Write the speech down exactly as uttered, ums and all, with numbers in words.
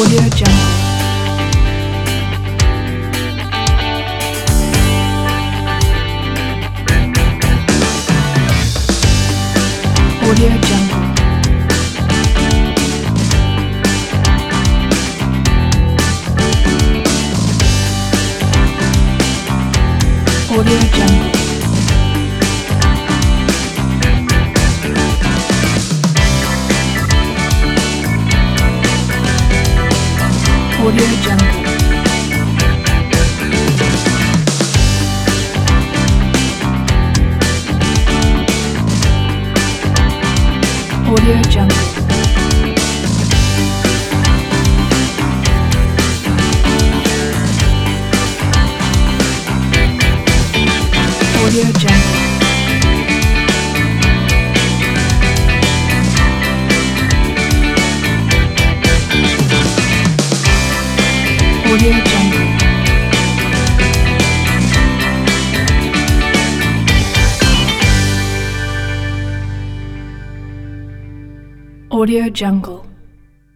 Audio Jungle. Audio Jungle. Audio Jungle. Audio Jungle. Audio Jungle. Audio Jungle. Audio Jungle. Audio Jungle.